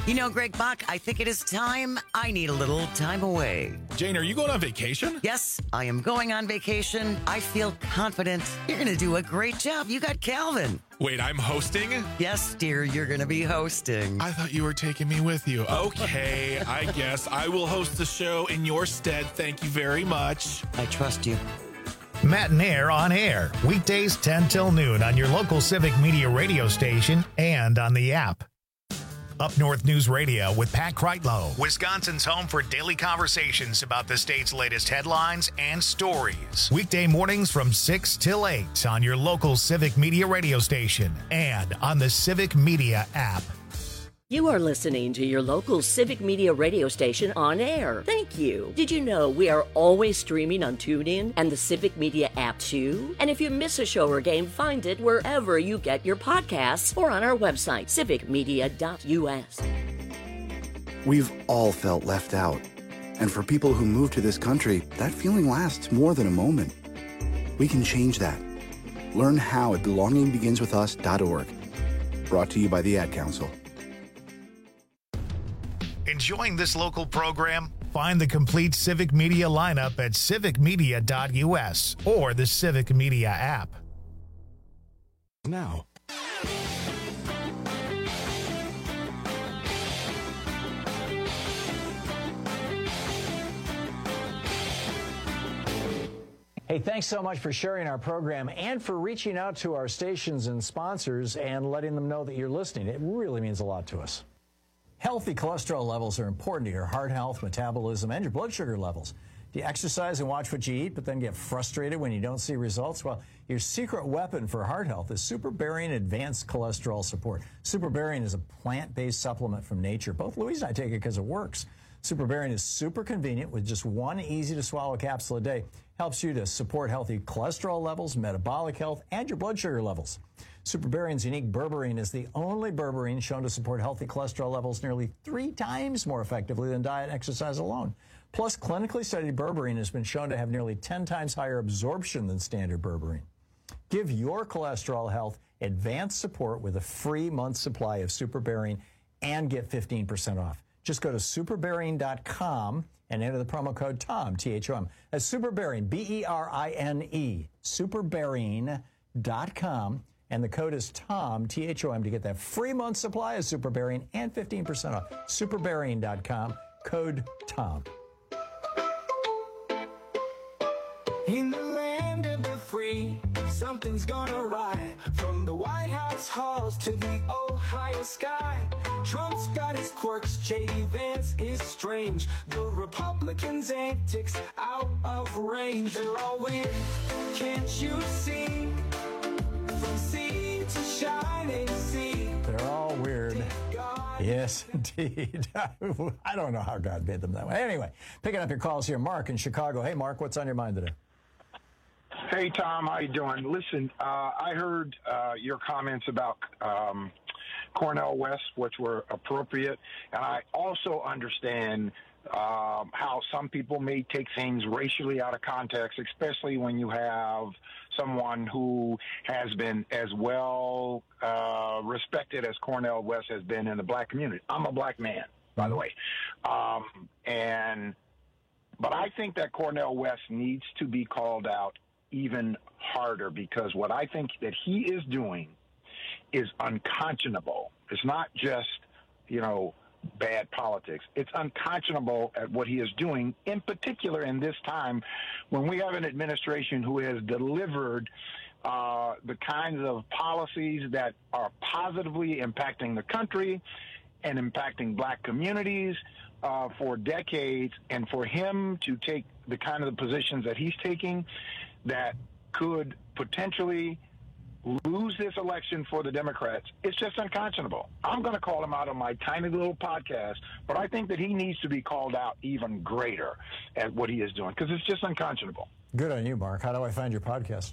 You know, Greg Bach, I think it is time. I need a little time away. Jane, are you going on vacation? Yes, I am going on vacation. I feel confident. You're going to do a great job. You got Calvin. Wait, I'm hosting? Yes, dear, you're going to be hosting. I thought you were taking me with you. Okay, I guess I will host the show in your stead. Thank you very much. I trust you. Matt and Air on air, weekdays 10 till noon on your local Civic Media radio station and on the app. Up North News Radio with Pat Kreitlow, Wisconsin's home for daily conversations about the state's latest headlines and stories. Weekday mornings from 6 till 8 on your local Civic Media radio station and on the Civic Media app. You are listening to your local Civic Media radio station on air. Thank you. Did you know we are always streaming on TuneIn and the Civic Media app too? And if you miss a show or game, find it wherever you get your podcasts or on our website, civicmedia.us. We've all felt left out. And for people who move to this country, that feeling lasts more than a moment. We can change that. Learn how at belongingbeginswithus.org. Brought to you by the Ad Council. Enjoying this local program? Find the complete Civic Media lineup at civicmedia.us or the Civic Media app. Now. Hey, thanks so much for sharing our program and for reaching out to our stations and sponsors and letting them know that you're listening. It really means a lot to us. Healthy cholesterol levels are important to your heart health, metabolism, and your blood sugar levels. Do you exercise and watch what you eat, but then get frustrated when you don't see results? Well, your secret weapon for heart health is SuperBarian Advanced Cholesterol Support. SuperBarian is a plant-based supplement from nature. Both Louise and I take it because it works. SuperBarian is super convenient with just one easy-to-swallow capsule a day. Helps you to support healthy cholesterol levels, metabolic health, and your blood sugar levels. SuperBarian's unique berberine is the only berberine shown to support healthy cholesterol levels nearly 3 times more effectively than diet and exercise alone. Plus, clinically studied berberine has been shown to have nearly 10 times higher absorption than standard berberine. Give your cholesterol health advanced support with a free month's supply of SuperBarian and get 15% off. Just go to superbarian.com and enter the promo code TOM, T-H-O-M. That's SuperBarian, B-E-R-I-N-E, superbarian.com. And the code is TOM, T-H-O-M, to get that free month supply of SuperBarian and 15% off. Superbarian.com, code TOM. In the land of the free, something's gonna ride. From the White House halls to the Ohio sky. Trump's got his quirks, J.D. Vance is strange. The Republicans' antics out of range. They're all weird, can't you see? From sea to shining sea. They're all weird. Yes, indeed. I don't know how God made them that way. Anyway, picking up your calls here, Mark in Chicago. Hey, Mark, what's on your mind today? Hey, Tom, how you doing? Listen, I heard your comments about Cornel West, which were appropriate, and I also understand how some people may take things racially out of context, especially when you have someone who has been as well respected as Cornel West has been in the black community. I'm a black man, by the way. But I think that Cornel West needs to be called out even harder, because what I think that he is doing is unconscionable. It's not just, bad politics. It's unconscionable at what he is doing, in particular in this time when we have an administration who has delivered the kinds of policies that are positively impacting the country and impacting black communities for decades, and for him to take the kind of the positions that he's taking that could potentially lose this election for the Democrats, it's just unconscionable. I'm going to call him out on my tiny little podcast, but I think that he needs to be called out even greater at what he is doing, because it's just unconscionable. Good on you, Mark. How do I find your podcast?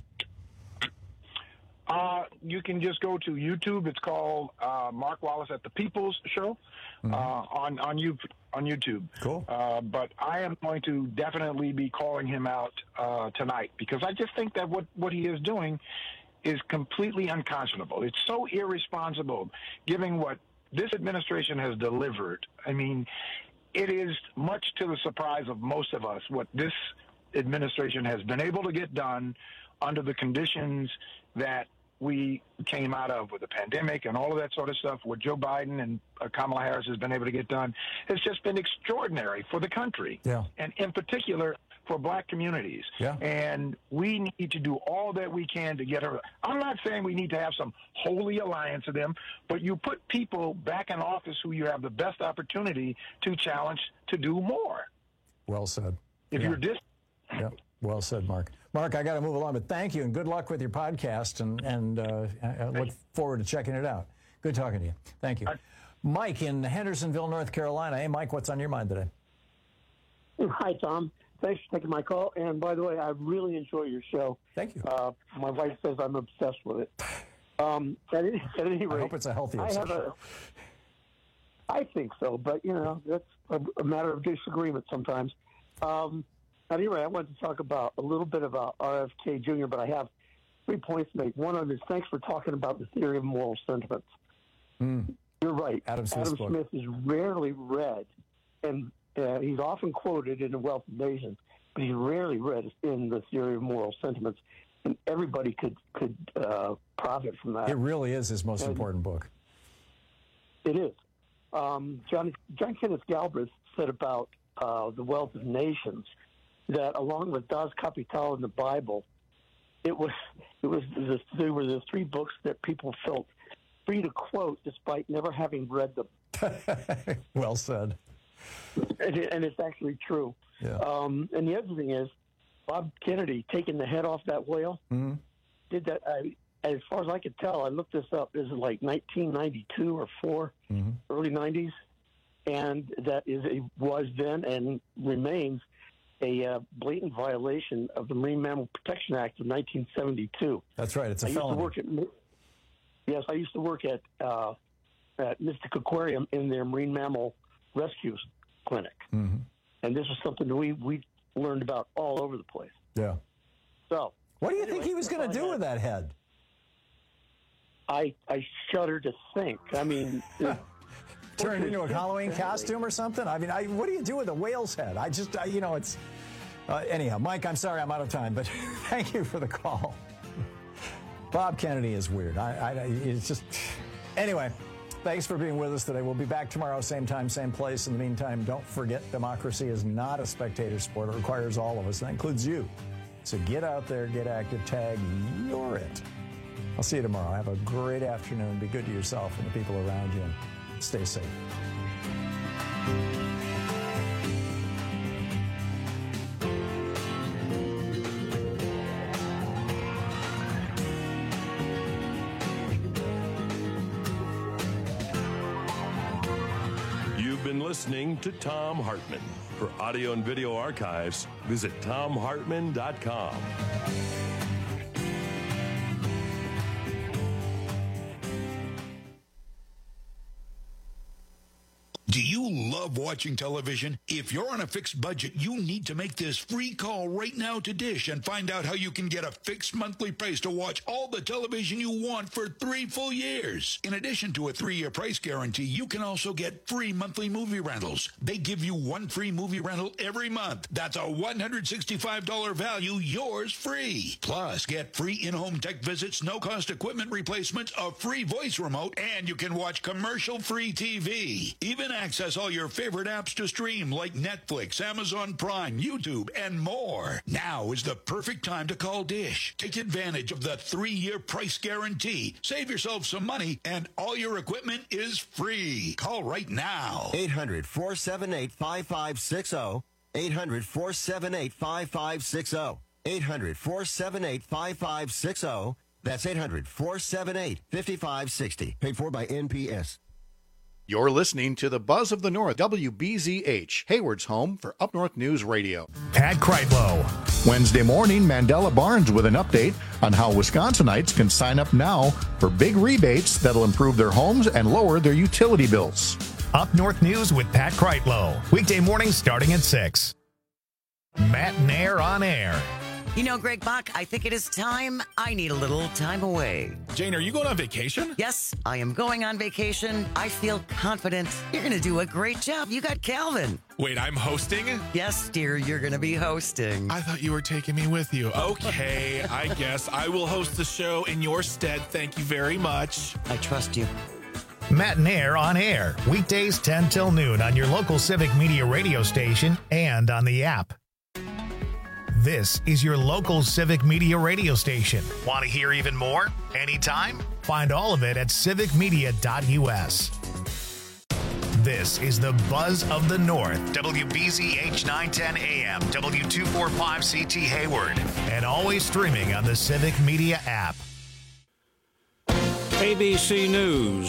You can just go to YouTube. It's called Mark Wallace at the People's Show on YouTube. Cool. But I am going to definitely be calling him out tonight, because I just think that what he is doing is completely unconscionable. It's so irresponsible, given what this administration has delivered. I mean, it is much to the surprise of most of us what this administration has been able to get done under the conditions that we came out of with the pandemic and all of that sort of stuff. What Joe Biden and Kamala Harris has been able to get done has just been extraordinary for the country, and in particular for black communities. And we need to do all that we can to get her. I'm not saying we need to have some holy alliance of them, but you put people back in office who you have the best opportunity to challenge to do more. Well said. If you're Well said, Mark. Mark, I got to move along, but thank you and good luck with your podcast, and I look forward to checking it out. Good talking to you. Thank you. Mike in Hendersonville, North Carolina. Hey, Mike, what's on your mind today? Hi, Tom. Thanks for taking my call. And by the way, I really enjoy your show. Thank you. My wife says I'm obsessed with it. At any rate, I hope it's a healthy obsession. I think so, but, that's a matter of disagreement sometimes. At any rate, I wanted to talk a little bit about RFK Jr., but I have 3 points to make. One of them is thanks for talking about the theory of moral sentiments. You're right. Adam Smith is rarely read, and he's often quoted in The Wealth of Nations, but he's rarely read in the theory of moral sentiments, and everybody could profit from that. It really is his most important book. It is. John Kenneth Galbraith said about The Wealth of Nations that along with Das Kapital and the Bible, they were the 3 books that people felt free to quote despite never having read them. Well said. And it's actually true. Yeah. And the other thing is, Bob Kennedy taking the head off that whale did that. As far as I could tell, I looked this up. This is like 1992 or 4, early 90s, and that was then and remains a blatant violation of the Marine Mammal Protection Act of 1972. That's right. It's a felony. I used to work at Mystic Aquarium in their marine mammal rescue clinic, and this is something that we learned about all over the place. Yeah. So, what do you think he was going to do with that head? I shudder to think. I mean, turn it into a Halloween costume or something? I mean, what do you do with a whale's head? It's... anyhow, Mike, I'm sorry I'm out of time, but thank you for the call. Bob Kennedy is weird. It's just... Anyway, thanks for being with us today. We'll be back tomorrow, same time, same place. In the meantime, don't forget, democracy is not a spectator sport. It requires all of us. That includes you. So get out there, get active, tag, you're it. I'll see you tomorrow. Have a great afternoon. Be good to yourself and the people around you. And stay safe. You've been listening to Thom Hartmann. For audio and video archives, visit ThomHartmann.com. Do you love watching television? If you're on a fixed budget, you need to make this free call right now to Dish and find out how you can get a fixed monthly price to watch all the television you want for 3 full years. In addition to a 3-year price guarantee, you can also get free monthly movie rentals. They give you 1 free movie rental every month. That's a $165 value, yours free. Plus, get free in-home tech visits, no-cost equipment replacements, a free voice remote, and you can watch commercial-free TV. Even access all your favorite apps to stream like Netflix, Amazon Prime, YouTube, and more. Now is the perfect time to call Dish. Take advantage of the 3-year price guarantee. Save yourself some money, and all your equipment is free. Call right now. 800-478-5560. 800-478-5560. 800-478-5560. That's 800-478-5560. Paid for by NPS. You're listening to the Buzz of the North, WBZH, Hayward's home for Up North News Radio. Pat Kreitlow. Wednesday morning, Mandela Barnes with an update on how Wisconsinites can sign up now for big rebates that'll improve their homes and lower their utility bills. Up North News with Pat Kreitlow. Weekday mornings starting at 6. Matt and Air on Air. You know, Greg Bach, I think it is time. I need a little time away. Jane, are you going on vacation? Yes, I am going on vacation. I feel confident. You're going to do a great job. You got Calvin. Wait, I'm hosting? Yes, dear, you're going to be hosting. I thought you were taking me with you. Okay, I guess I will host the show in your stead. Thank you very much. I trust you. Matt and Air on air, weekdays 10 till noon on your local Civic Media radio station and on the app. This is your local Civic Media radio station. Want to hear even more? Anytime? Find all of it at civicmedia.us. This is the Buzz of the North, WBZH 910 AM, W245 CT Hayward, and always streaming on the Civic Media app. ABC News.